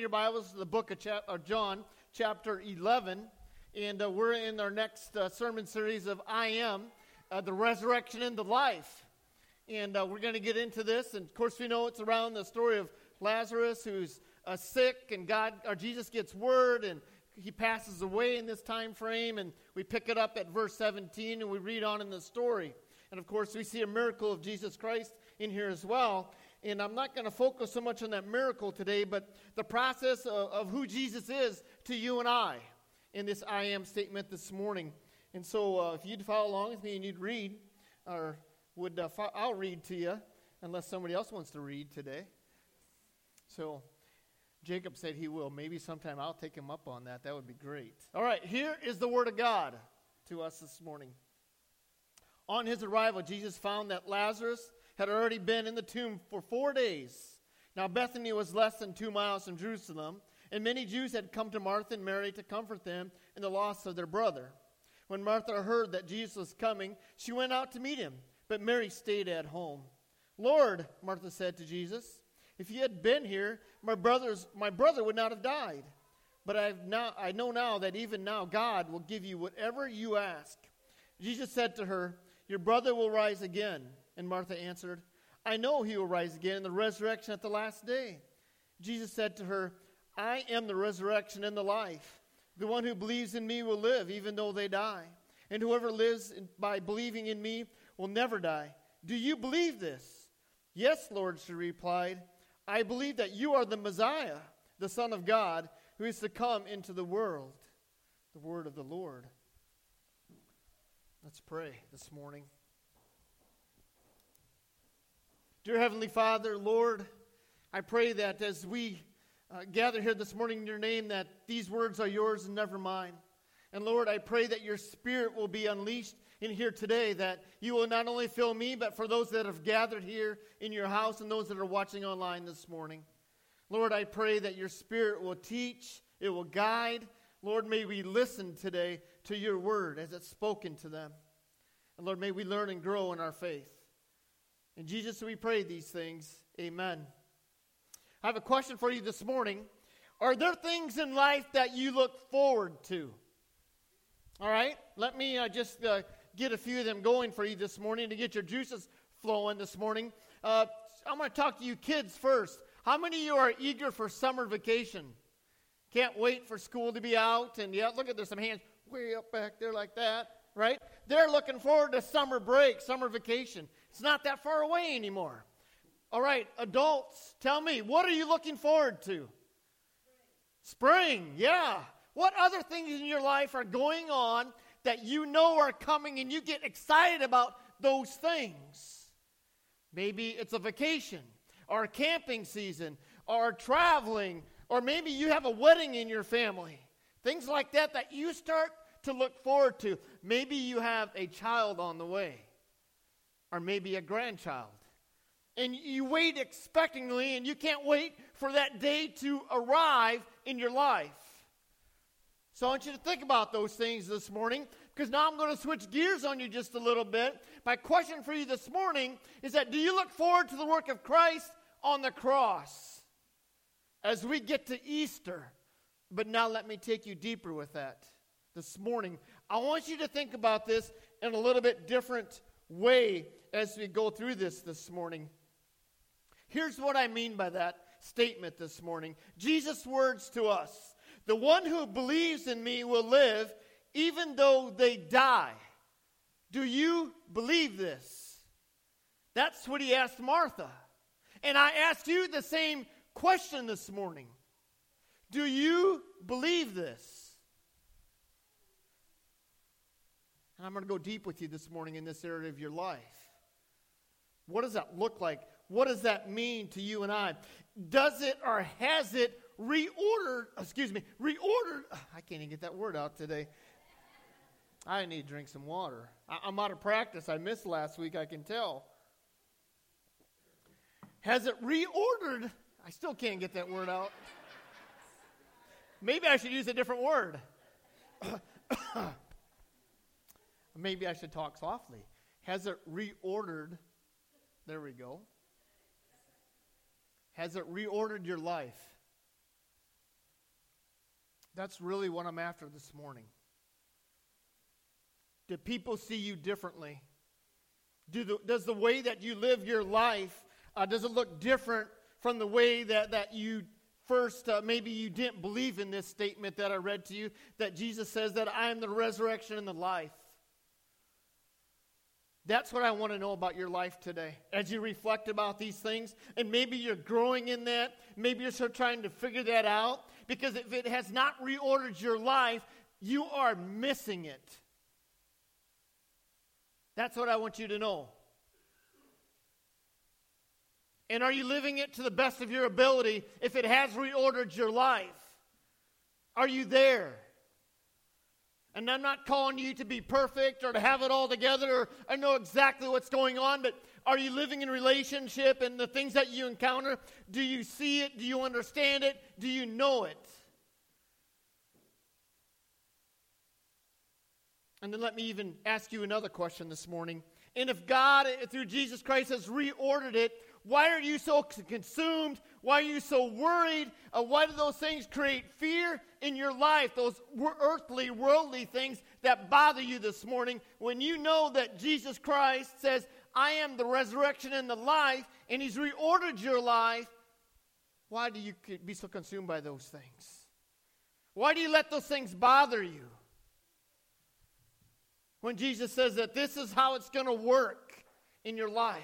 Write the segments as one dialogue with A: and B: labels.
A: your Bibles to the book of John, chapter 11. And we're in our next sermon series of I Am, the resurrection and the life. And we're going to get into this. And, of course, we know it's around the story of Lazarus who's sick. And Jesus gets word, and he passes away in this time frame. And we pick it up at verse 17, and we read on in the story. And, of course, we see a miracle of Jesus Christ in here as well. And I'm not going to focus so much on that miracle today, but the process of who Jesus is to you and I in this I am statement this morning. And so if you'd follow along with me and you'd read, or I'll read to you, unless somebody else wants to read today. So Jacob said he will. Maybe sometime I'll take him up on that. That would be great. All right, here is the word of God to us this morning. On his arrival, Jesus found that Lazarus had already been in the tomb for 4 days. Now Bethany was less than 2 miles from Jerusalem, and many Jews had come to Martha and Mary to comfort them in the loss of their brother. When Martha heard that Jesus was coming, she went out to meet him, but Mary stayed at home. "Lord," Martha said to Jesus, "if you had been here, my brother would not have died. But I know now that even now God will give you whatever you ask." Jesus said to her, "Your brother will rise again." And Martha answered, "I know he will rise again in the resurrection at the last day." Jesus said to her, "I am the resurrection and the life. The one who believes in me will live even though they die. And whoever lives by believing in me will never die. Do you believe this?" "Yes, Lord," she replied. "I believe that you are the Messiah, the Son of God, who is to come into the world." The word of the Lord. Let's pray this morning. Dear Heavenly Father, Lord, I pray that as we gather here this morning in your name, that these words are yours and never mine. And Lord, I pray that your Spirit will be unleashed in here today, that you will not only fill me, but for those that have gathered here in your house and those that are watching online this morning. Lord, I pray that your Spirit will teach, it will guide. Lord, may we listen today to your word as it's spoken to them. And Lord, may we learn and grow in our faith. In Jesus, we pray these things. Amen. I have a question for you this morning. Are there things in life that you look forward to? All right, let me just get a few of them going for you this morning to get your juices flowing this morning. I'm going to talk to you kids first. How many of you are eager for summer vacation? Can't wait for school to be out. And yeah, look at, there's some hands way up back there like that, right? They're looking forward to summer break, summer vacation. It's not that far away anymore. All right, adults, tell me, what are you looking forward to? Spring, yeah. What other things in your life are going on that you know are coming and you get excited about those things? Maybe it's a vacation or a camping season or traveling, or maybe you have a wedding in your family. Things like that that you start to look forward to. Maybe you have a child on the way, or maybe a grandchild. And you wait expectantly, and you can't wait for that day to arrive in your life. So I want you to think about those things this morning, because now I'm going to switch gears on you just a little bit. My question for you this morning is that, do you look forward to the work of Christ on the cross as we get to Easter? But now let me take you deeper with that this morning. I want you to think about this in a little bit different way as we go through this morning. Here's what I mean by that statement this morning. Jesus' words to us: "The one who believes in me will live even though they die." Do you believe this? That's what he asked Martha. And I asked you the same question this morning. Do you believe this? And I'm going to go deep with you this morning in this area of your life. What does that look like? What does that mean to you and I? Does it or has it reordered? I can't even get that word out today. I need to drink some water. I'm out of practice. I missed last week, I can tell. Has it reordered? I still can't get that word out. Maybe I should use a different word. Maybe I should talk softly. Has it reordered? There we go. Has it reordered your life? That's really what I'm after this morning. Do people see you differently? Does the way that you live your life, does it look different from the way that you first, maybe you didn't believe in this statement that I read to you, that Jesus says that I am the resurrection and the life? That's what I want to know about your life today. As you reflect about these things, and maybe you're growing in that, maybe you're still trying to figure that out, because if it has not reordered your life, you are missing it. That's what I want you to know. And are you living it to the best of your ability if it has reordered your life? Are you there? And I'm not calling you to be perfect or to have it all together or know exactly what's going on, but are you living in relationship and the things that you encounter? Do you see it? Do you understand it? Do you know it? And then let me even ask you another question this morning. And if God, through Jesus Christ, has reordered it, why are you so consumed? Why are you so worried? Why do those things create fear in your life? Those earthly, worldly things that bother you this morning, when you know that Jesus Christ says, I am the resurrection and the life, and He's reordered your life, why do you be so consumed by those things? Why do you let those things bother you? When Jesus says that this is how it's going to work in your life.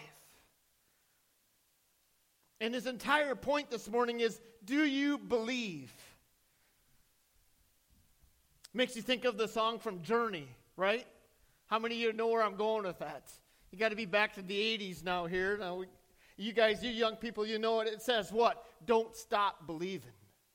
A: And his entire point this morning is, do you believe? Makes you think of the song from Journey, right? How many of you know where I'm going with that? You got to be back to the 80s now here. Now, you guys, you young people, you know it. It says what? Don't stop believing.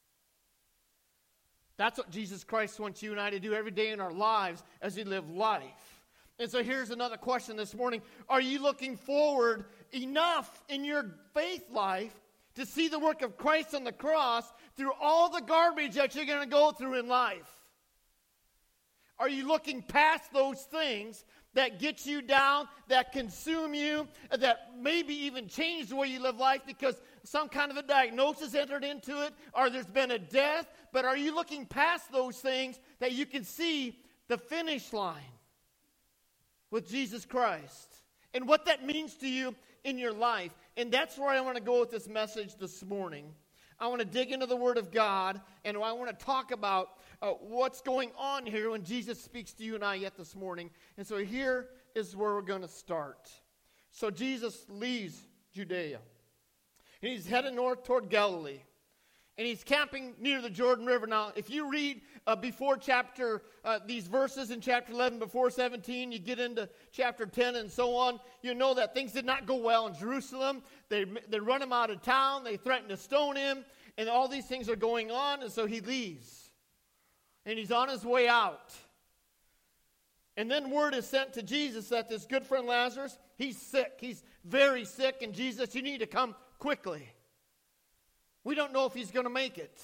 A: That's what Jesus Christ wants you and I to do every day in our lives as we live life. And so here's another question this morning. Are you looking forward enough in your faith life to see the work of Christ on the cross through all the garbage that you're going to go through in life? Are you looking past those things that get you down, that consume you, that maybe even change the way you live life because some kind of a diagnosis entered into it, or there's been a death? But are you looking past those things that you can see the finish line with Jesus Christ and what that means to you in your life? And that's where I want to go with this message this morning. I want to dig into the Word of God, and I want to talk about what's going on here when Jesus speaks to you and I yet this morning. And so here is where we're going to start. So Jesus leaves Judea, and he's headed north toward Galilee. And he's camping near the Jordan River. Now, if you read before these verses in chapter 11, before 17, you get into chapter 10 and so on, you know that things did not go well in Jerusalem. They run him out of town. They threaten to stone him. And all these things are going on, and so he leaves. And he's on his way out. And then word is sent to Jesus that this good friend Lazarus, he's sick. He's very sick, and Jesus, you need to come quickly. We don't know if he's going to make it.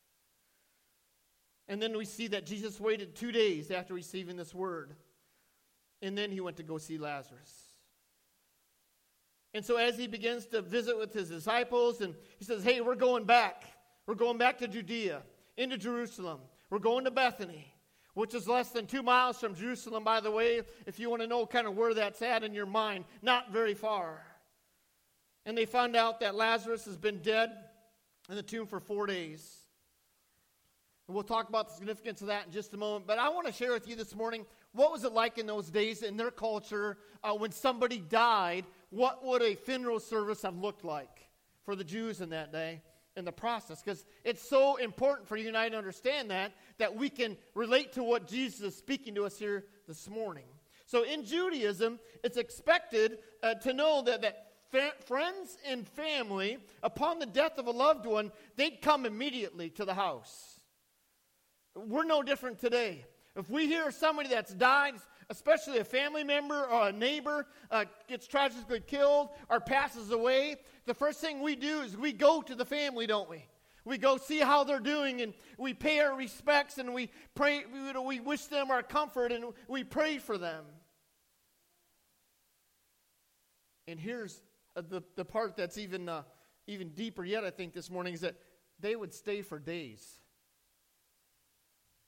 A: And then we see that Jesus waited 2 days after receiving this word. And then he went to go see Lazarus. And so as he begins to visit with his disciples, and he says, hey, we're going back. We're going back to Judea, into Jerusalem. We're going to Bethany, which is less than 2 miles from Jerusalem, by the way, if you want to know kind of where that's at in your mind. Not very far. And they found out that Lazarus has been dead in the tomb for 4 days. And we'll talk about the significance of that in just a moment. But I want to share with you this morning, what was it like in those days in their culture when somebody died? What would a funeral service have looked like for the Jews in that day in the process? Because it's so important for you and I to understand that we can relate to what Jesus is speaking to us here this morning. So in Judaism, it's expected to know that friends and family, upon the death of a loved one, they'd come immediately to the house. We're no different today. If we hear somebody that's died, especially a family member or a neighbor gets tragically killed or passes away, the first thing we do is we go to the family, don't we? We go see how they're doing, and we pay our respects, and we pray. We wish them our comfort, and we pray for them. And here's the part that's even deeper yet, I think, this morning, is that they would stay for days.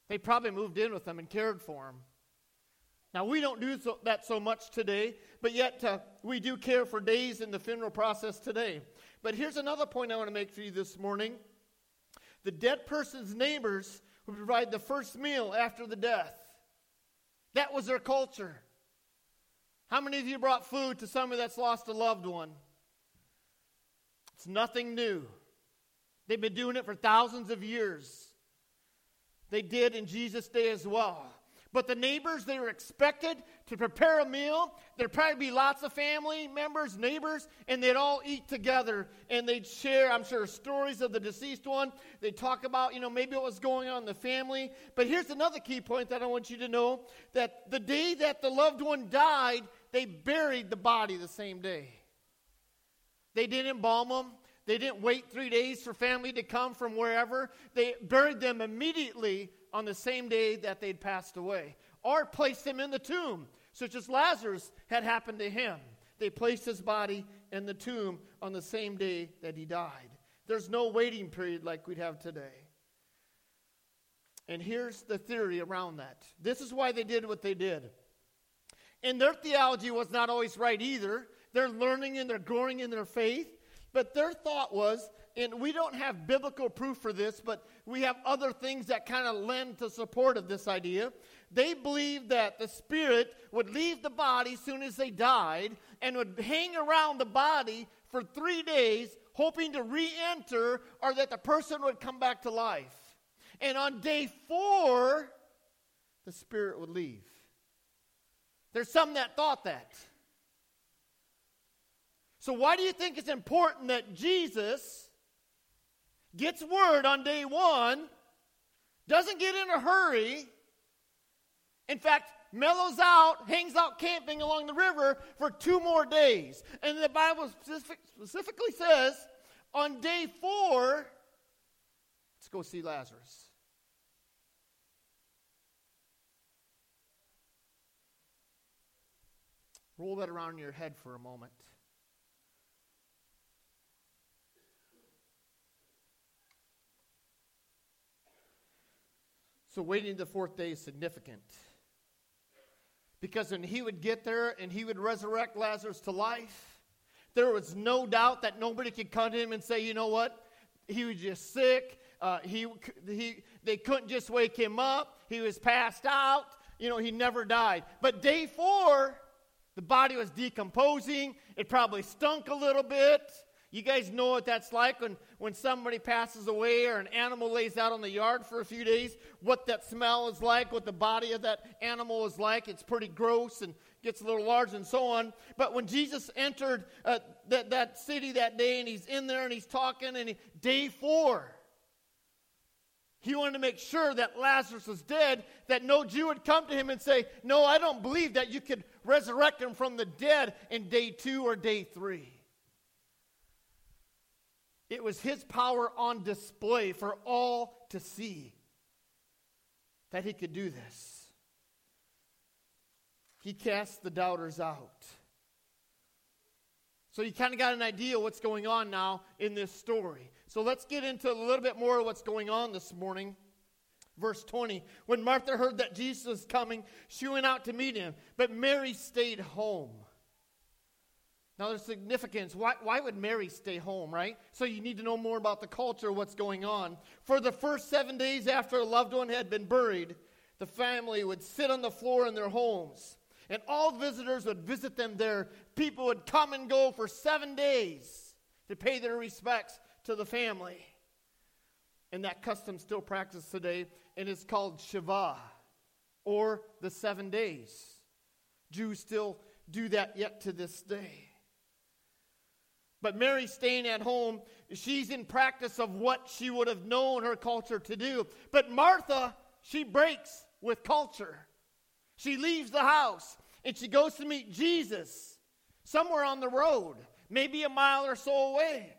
A: They probably moved in with them and cared for them. Now, we don't do that so much today, but yet we do care for days in the funeral process today. But here's another point I want to make for you this morning. The dead person's neighbors would provide the first meal after the death. That was their culture. How many of you brought food to somebody that's lost a loved one? It's nothing new. They've been doing it for thousands of years. They did in Jesus' day as well. But the neighbors, they were expected to prepare a meal. There'd probably be lots of family members, neighbors, and they'd all eat together. And they'd share, I'm sure, stories of the deceased one. They'd talk about, maybe what was going on in the family. But here's another key point that I want you to know, that the day that the loved one died, they buried the body the same day. They didn't embalm them. They didn't wait 3 days for family to come from wherever. They buried them immediately on the same day that they'd passed away, or placed him in the tomb, such as Lazarus had happened to him. They placed his body in the tomb on the same day that he died. There's no waiting period like we'd have today. And here's the theory around that. This is why they did what they did. And their theology was not always right either. They're learning and they're growing in their faith. But their thought was, and we don't have biblical proof for this, but we have other things that kind of lend to support of this idea. They believed that the spirit would leave the body as soon as they died and would hang around the body for 3 days, hoping to re-enter or that the person would come back to life. And on day 4, the spirit would leave. There's some that thought that. So why do you think it's important that Jesus gets word on day 1, doesn't get in a hurry, in fact, mellows out, hangs out camping along the river for 2 more days? And the Bible specifically says, on day 4, let's go see Lazarus. Roll that around in your head for a moment. So waiting the 4th day is significant. Because when he would get there and he would resurrect Lazarus to life, there was no doubt that nobody could come to him and say, you know what, he was just sick. They couldn't just wake him up. He was passed out. He never died. But day 4, the body was decomposing. It probably stunk a little bit. You guys know what that's like when somebody passes away or an animal lays out on the yard for a few days, what that smell is like, what the body of that animal is like. It's pretty gross and gets a little large and so on. But when Jesus entered that city that day and he's in there and he's talking, and day 4, he wanted to make sure that Lazarus was dead, that no Jew would come to him and say, no, I don't believe that you could resurrect him from the dead in day 2 or day 3. It was his power on display for all to see that he could do this. He cast the doubters out. So you kind of got an idea what's going on now in this story. So let's get into a little bit more of what's going on this morning. Verse 20, when Martha heard that Jesus was coming, she went out to meet him, but Mary stayed home. Now there's significance. Why would Mary stay home, right? So you need to know more about the culture, what's going on. For the first 7 days after a loved one had been buried, the family would sit on the floor in their homes. And all visitors would visit them there. People would come and go for 7 days to pay their respects to the family. And that custom still practiced today, and it's called Shiva, or the 7 days. Jews still do that yet to this day. But Mary staying at home, she's in practice of what she would have known her culture to do. But Martha, she breaks with culture. She leaves the house and she goes to meet Jesus somewhere on the road, maybe a mile or so away.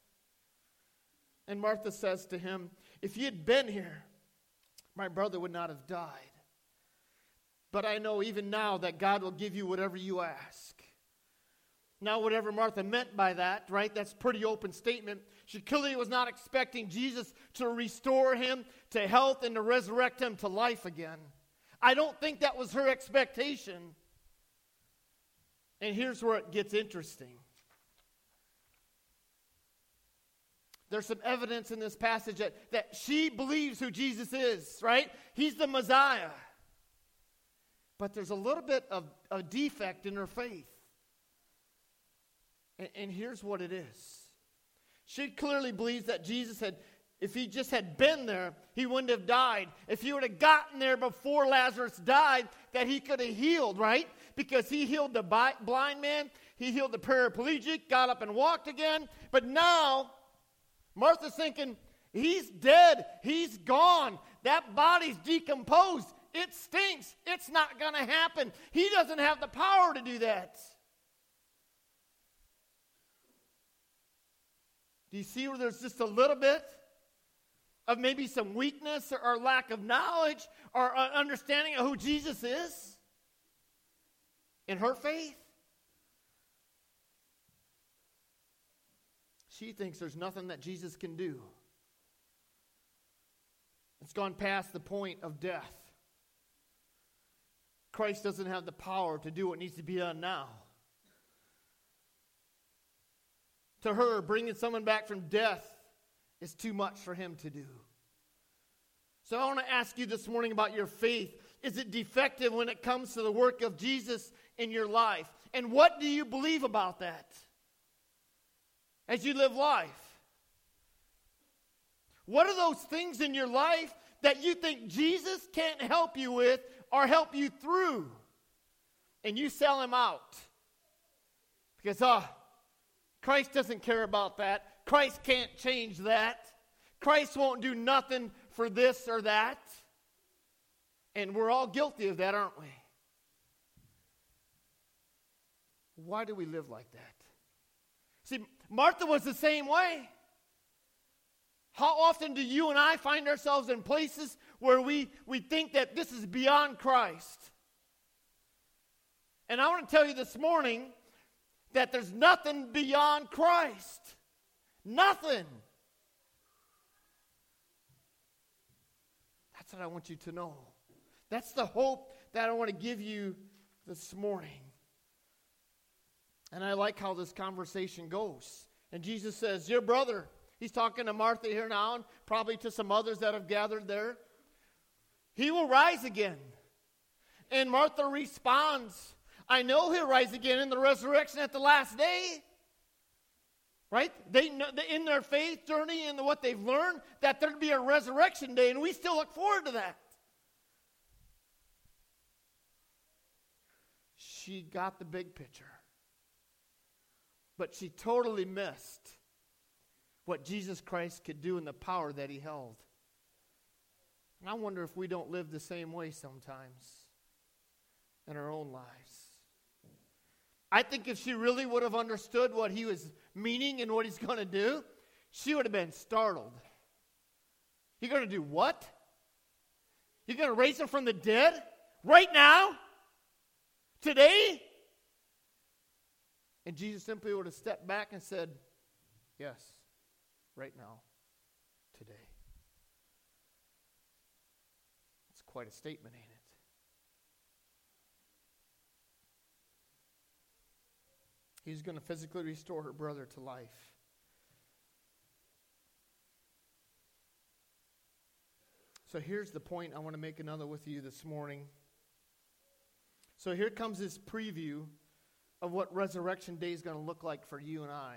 A: And Martha says to him, if you had been here, my brother would not have died. But I know even now that God will give you whatever you ask. Now, whatever Martha meant by that, right, that's a pretty open statement. She clearly was not expecting Jesus to restore him to health and to resurrect him to life again. I don't think that was her expectation. And here's where it gets interesting. There's some evidence in this passage that she believes who Jesus is, right? He's the Messiah. But there's a little bit of a defect in her faith. And here's what it is. She clearly believes that Jesus had, if he just had been there, he wouldn't have died. If he would have gotten there before Lazarus died, that he could have healed, right? Because he healed the blind man, he healed the paraplegic, got up and walked again. But now, Martha's thinking, he's dead, he's gone. That body's decomposed. It stinks. It's not going to happen. He doesn't have the power to do that. Do you see where there's just a little bit of maybe some weakness or lack of knowledge or understanding of who Jesus is in her faith? She thinks there's nothing that Jesus can do. It's gone past the point of death. Christ doesn't have the power to do what needs to be done now. To her, bringing someone back from death is too much for him to do. So I want to ask you this morning about your faith. Is it defective when it comes to the work of Jesus in your life? And what do you believe about that as you live life? What are those things in your life that you think Jesus can't help you with or help you through? And you sell him out. Because, Christ doesn't care about that. Christ can't change that. Christ won't do nothing for this or that. And we're all guilty of that, aren't we? Why do we live like that? See, Martha was the same way. How often do you and I find ourselves in places where we think that this is beyond Christ? And I want to tell you this morning that there's nothing beyond Christ. Nothing. That's what I want you to know. That's the hope that I want to give you this morning. And I like how this conversation goes. And Jesus says, your brother, he's talking to Martha here now, and probably to some others that have gathered there, he will rise again. And Martha responds, I know he'll rise again in the resurrection at the last day. Right? They know, in their faith journey and what they've learned, that there'd be a resurrection day, and we still look forward to that. She got the big picture. But she totally missed what Jesus Christ could do and the power that he held. And I wonder if we don't live the same way sometimes in our own lives. I think if she really would have understood what he was meaning and what he's going to do, she would have been startled. You're going to do what? You're going to raise him from the dead? Right now? Today? And Jesus simply would have stepped back and said, yes, right now, today. It's quite a statement, ain't it? He's going to physically restore her brother to life. So here's the point I want to make another with you this morning. So here comes this preview of what Resurrection Day is going to look like for you and I.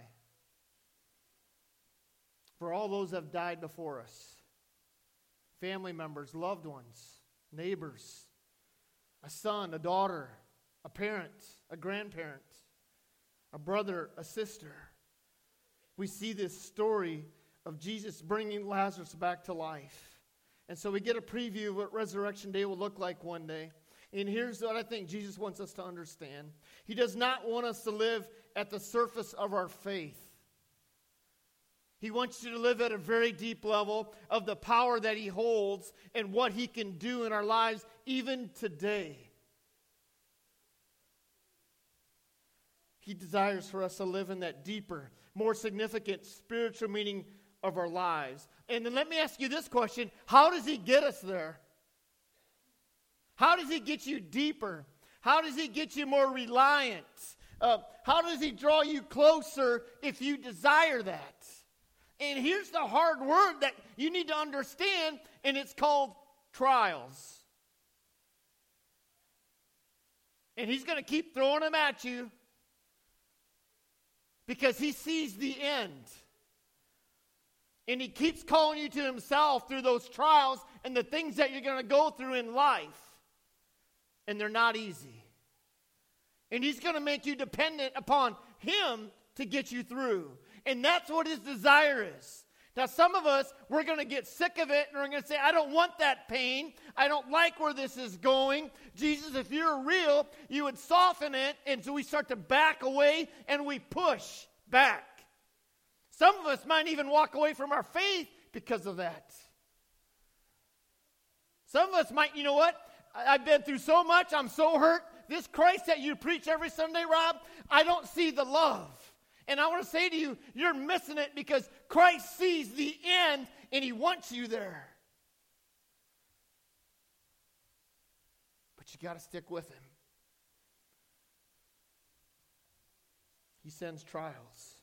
A: For all those that have died before us. Family members, loved ones, neighbors, a son, a daughter, a parent, a grandparent, a brother, a sister. We see this story of Jesus bringing Lazarus back to life. And so we get a preview of what Resurrection Day will look like one day. And here's what I think Jesus wants us to understand. He does not want us to live at the surface of our faith. He wants you to live at a very deep level of the power that he holds and what he can do in our lives even today. He desires for us to live in that deeper more significant spiritual meaning of our lives. And then let me ask you this question. How does he get us there? How does he get you deeper? How does he get you more reliant? How does he draw you closer if you desire that? And here's the hard word that you need to understand, and it's called trials. And he's going to keep throwing them at you because he sees the end. And he keeps calling you to himself through those trials and the things that you're going to go through in life. And they're not easy. And he's going to make you dependent upon him to get you through. And that's what his desire is. Now, some of us, we're going to get sick of it, and we're going to say, I don't want that pain. I don't like where this is going. Jesus, if you're real, you would soften it, and so we start to back away, and we push back. Some of us might even walk away from our faith because of that. Some of us might, you know what? I've been through so much. I'm so hurt. This Christ that you preach every Sunday, Rob, I don't see the love. And I want to say to you, you're missing it because Christ sees the end and he wants you there. But you got to stick with him. He sends trials.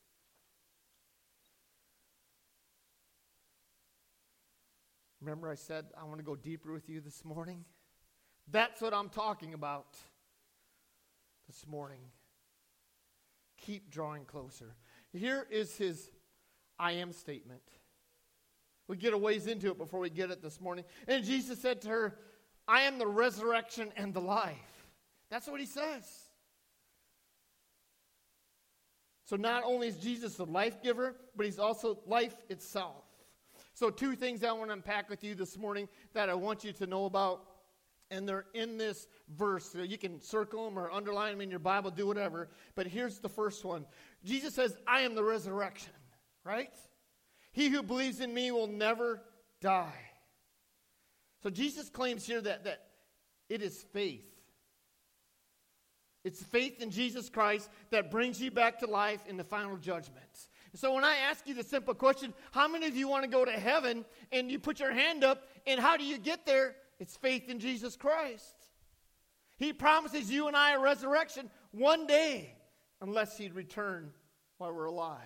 A: Remember I said I want to go deeper with you this morning? That's what I'm talking about this morning. Keep drawing closer. Here is his I am statement. We get a ways into it before we get it this morning. And Jesus said to her, I am the resurrection and the life. That's what he says. So not only is Jesus the life giver, but he's also life itself. So two things I want to unpack with you this morning that I want you to know about. And they're in this verse. So you can circle them or underline them in your Bible, do whatever. But here's the first one. Jesus says, I am the resurrection, right? He who believes in me will never die. So Jesus claims here that it is faith. It's faith in Jesus Christ that brings you back to life in the final judgment. So when I ask you the simple question, how many of you want to go to heaven? And you put your hand up, and how do you get there? It's faith in Jesus Christ. He promises you and I a resurrection one day, unless he'd return while we're alive.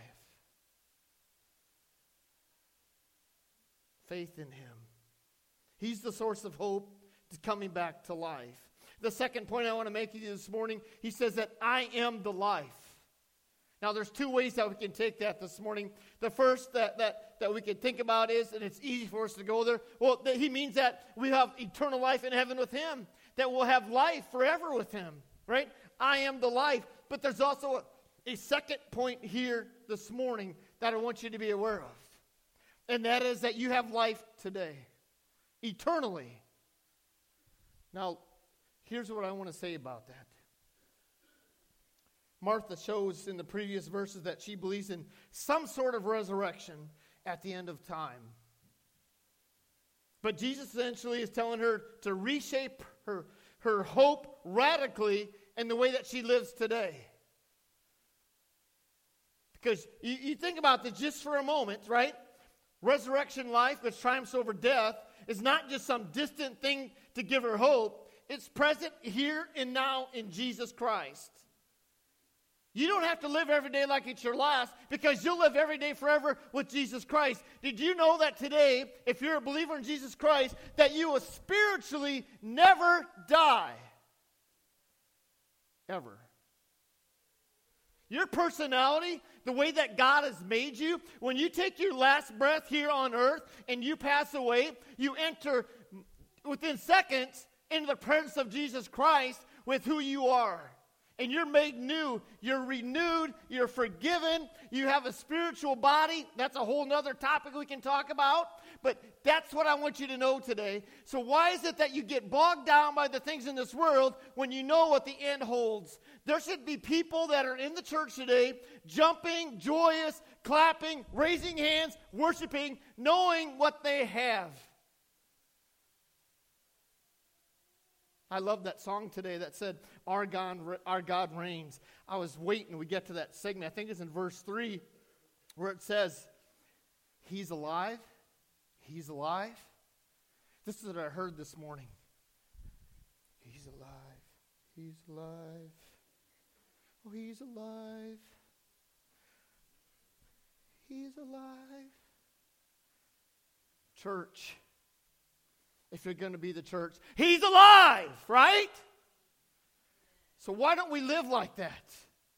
A: Faith in him. He's the source of hope to coming back to life. The second point I want to make to you this morning, he says that I am the life. Now, there's two ways that we can take that this morning. The first that we can think about is, and it's easy for us to go there, well, he means that we have eternal life in heaven with him, that we'll have life forever with him, right? I am the life. But there's also a second point here this morning that I want you to be aware of, and that is that you have life today, eternally. Now, here's what I want to say about that. Martha shows in the previous verses that she believes in some sort of resurrection at the end of time. But Jesus essentially is telling her to reshape her hope radically in the way that she lives today. Because you think about this just for a moment, right? Resurrection life, which triumphs over death, is not just some distant thing to give her hope. It's present here and now in Jesus Christ. You don't have to live every day like it's your last, because you'll live every day forever with Jesus Christ. Did you know that today, if you're a believer in Jesus Christ, that you will spiritually never die? Ever. Your personality, the way that God has made you, when you take your last breath here on earth and you pass away, you enter within seconds into the presence of Jesus Christ with who you are. And you're made new, you're renewed, you're forgiven, you have a spiritual body. That's a whole other topic we can talk about. But that's what I want you to know today. So why is it that you get bogged down by the things in this world when you know what the end holds? There should be people that are in the church today jumping, joyous, clapping, raising hands, worshiping, knowing what they have. I love that song today that said, our God reigns. I was waiting we get to that segment. I think it's in verse 3 where it says, He's alive. He's alive. This is what I heard this morning. He's alive. He's alive. Oh, He's alive. He's alive. Church, if you're going to be the church, He's alive, right? So why don't we live like that?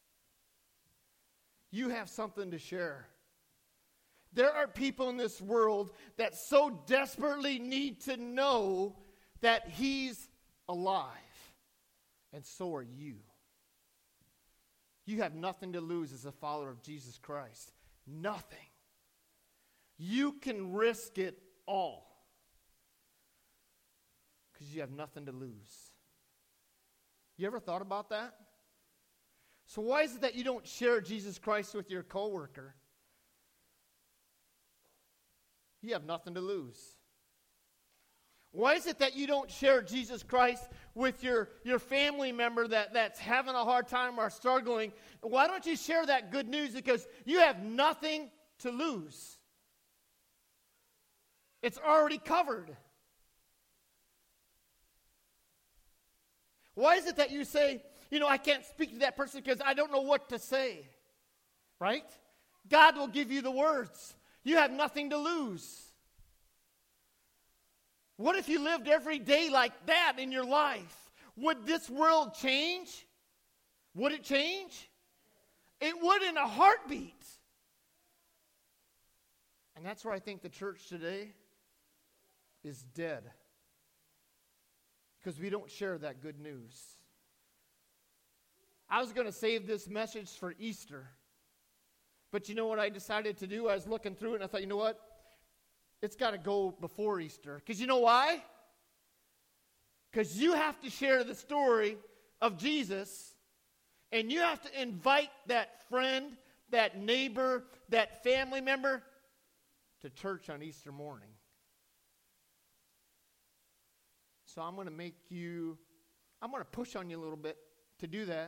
A: You have something to share. There are people in this world that so desperately need to know that He's alive. And so are you. You have nothing to lose as a follower of Jesus Christ. Nothing. You can risk it all. Because you have nothing to lose. You ever thought about that? So why is it that you don't share Jesus Christ with your coworker? You have nothing to lose. Why is it that you don't share Jesus Christ with your family member that's having a hard time or struggling? Why don't you share that good news? Because you have nothing to lose. It's already covered. Why is it that you say, I can't speak to that person because I don't know what to say? Right? God will give you the words. You have nothing to lose. What if you lived every day like that in your life? Would this world change? Would it change? It would in a heartbeat. And that's where I think the church today is dead. Because we don't share that good news. I was going to save this message for Easter. But you know what I decided to do? I was looking through it and I thought, you know what? It's got to go before Easter. Because you know why? Because you have to share the story of Jesus. And you have to invite that friend, that neighbor, that family member to church on Easter morning. So I'm going to push on you a little bit to do that.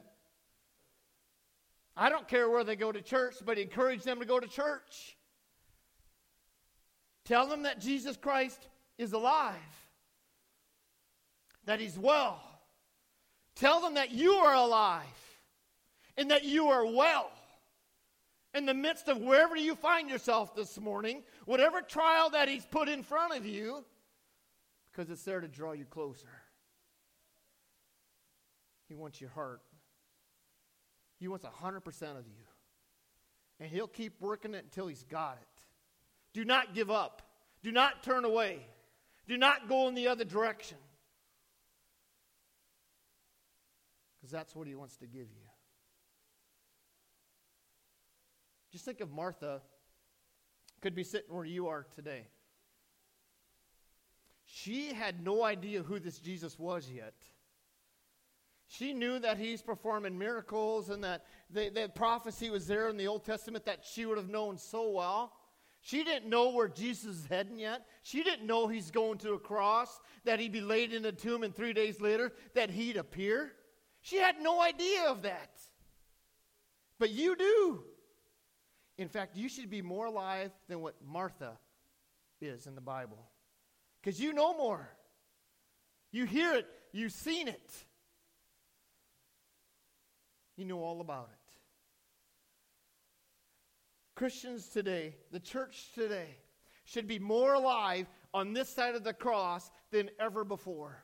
A: I don't care where they go to church, but encourage them to go to church. Tell them that Jesus Christ is alive, that He's well. Tell them that you are alive and that you are well. In the midst of wherever you find yourself this morning, whatever trial that He's put in front of you, because it's there to draw you closer. He wants your heart. He wants 100% of you. And He'll keep working it until He's got it. Do not give up. Do not turn away. Do not go in the other direction. Because that's what He wants to give you. Just think of Martha. Could be sitting where you are today. She had no idea who this Jesus was yet. She knew that He's performing miracles and that the prophecy was there in the Old Testament that she would have known so well. She didn't know where Jesus is heading yet. She didn't know He's going to a cross, that He'd be laid in a tomb and 3 days later that He'd appear. She had no idea of that. But you do. In fact, you should be more alive than what Martha is in the Bible. Because you know more. You hear it. You've seen it. You know all about it. Christians today, the church today, should be more alive on this side of the cross than ever before.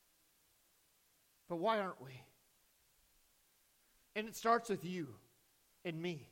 A: But why aren't we? And it starts with you and me.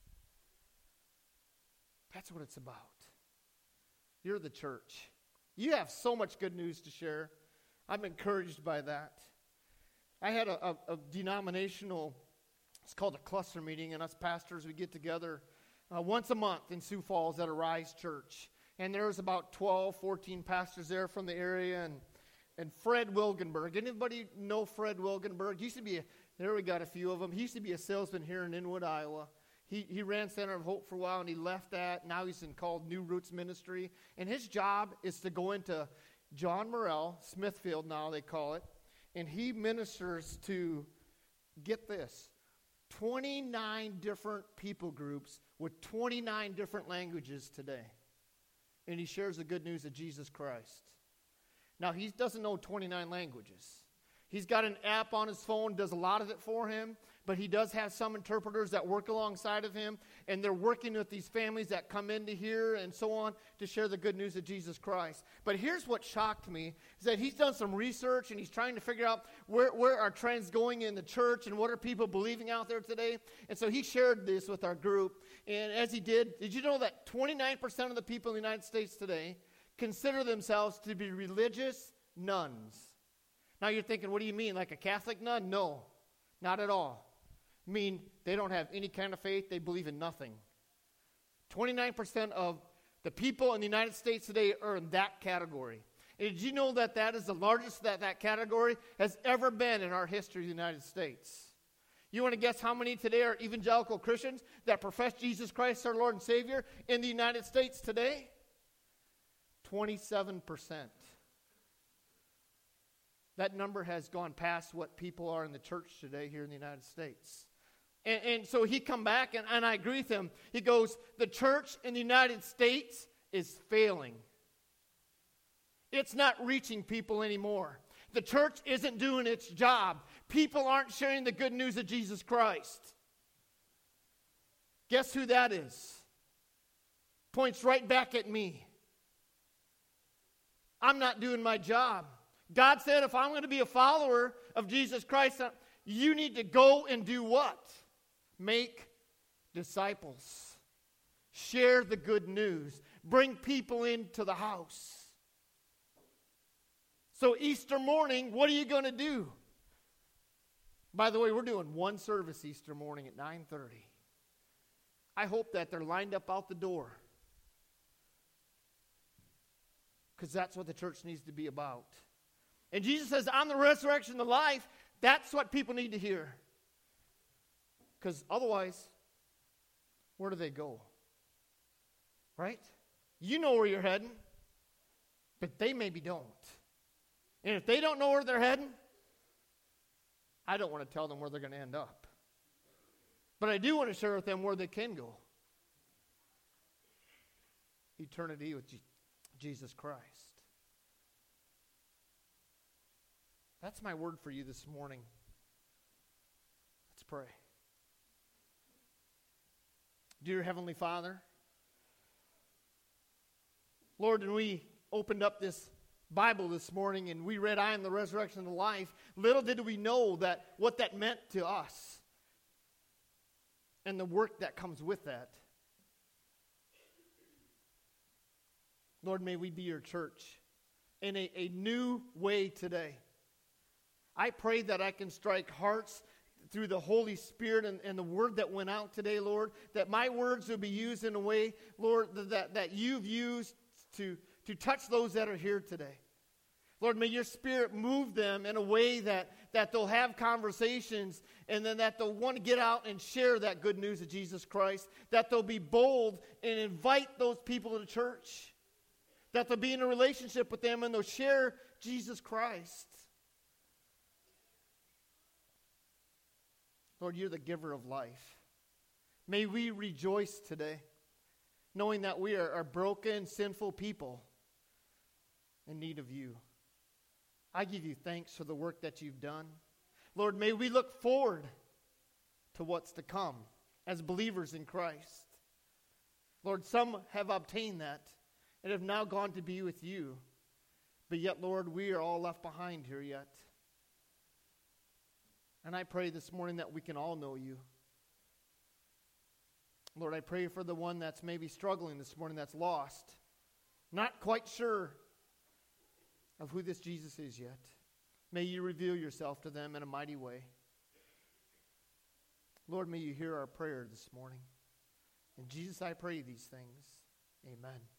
A: That's what it's about. You're the church. You have so much good news to share. I'm encouraged by that. I had a denominational, it's called a cluster meeting, and us pastors, we get together once a month in Sioux Falls at a Rise Church. And there was about 12, 14 pastors there from the area, and Fred Wilgenberg. Anybody know Fred Wilgenberg? He used to be, there we got a few of them. He used to be a salesman here in Inwood, Iowa. He ran Center of Hope for a while, and he left that. Now he's called New Roots Ministry. And his job is to go into John Morrell, Smithfield now they call it, And he ministers to, get this, 29 different people groups with 29 different languages today. And he shares the good news of Jesus Christ. Now, he doesn't know 29 languages. He's got an app on his phone, does a lot of it for him, but he does have some interpreters that work alongside of him, and they're working with these families that come in to hear and so on to share the good news of Jesus Christ. But here's what shocked me, is that he's done some research, and he's trying to figure out where are trends going in the church and what are people believing out there today. And so he shared this with our group, and as he did you know that 29% of the people in the United States today consider themselves to be religious nuns? Now you're thinking, what do you mean, like a Catholic nun? No, not at all. I mean, they don't have any kind of faith. They believe in nothing. 29% of the people in the United States today are in that category. And did you know that that is the largest that category has ever been in our history of the United States? You want to guess how many today are evangelical Christians that profess Jesus Christ our Lord and Savior in the United States today? 27%. That number has gone past what people are in the church today here in the United States. And so he come back, and I agree with him. He goes, the church in the United States is failing. It's not reaching people anymore. The church isn't doing its job. People aren't sharing the good news of Jesus Christ. Guess who that is? Points right back at me. I'm not doing my job. God said if I'm going to be a follower of Jesus Christ, you need to go and do what? Make disciples. Share the good news. Bring people into the house. So Easter morning, what are you going to do? By the way, we're doing one service Easter morning at 9:30. I hope that they're lined up out the door. Because that's what the church needs to be about. And Jesus says, I'm the resurrection and the life. That's what people need to hear. Because otherwise, where do they go? Right? You know where you're heading, but they maybe don't. And if they don't know where they're heading, I don't want to tell them where they're going to end up. But I do want to share with them where they can go. Eternity with Jesus Christ. That's my word for you this morning. Let's pray. Dear Heavenly Father, Lord, when we opened up this Bible this morning and we read, I am the resurrection and the life, little did we know that what that meant to us and the work that comes with that. Lord, may we be your church in a new way today. I pray that I can strike hearts through the Holy Spirit and the word that went out today, Lord, that my words will be used in a way, Lord, that you've used to touch those that are here today. Lord, may your Spirit move them in a way that they'll have conversations and then that they'll want to get out and share that good news of Jesus Christ, that they'll be bold and invite those people to church, that they'll be in a relationship with them and they'll share Jesus Christ. Lord, you're the giver of life. May we rejoice today, knowing that we are broken, sinful people in need of you. I give you thanks for the work that you've done. Lord, may we look forward to what's to come as believers in Christ. Lord, some have obtained that and have now gone to be with you. But yet, Lord, we are all left behind here yet. And I pray this morning that we can all know you. Lord, I pray for the one that's maybe struggling this morning, that's lost, not quite sure of who this Jesus is yet. May you reveal yourself to them in a mighty way. Lord, may you hear our prayer this morning. In Jesus I pray these things. Amen.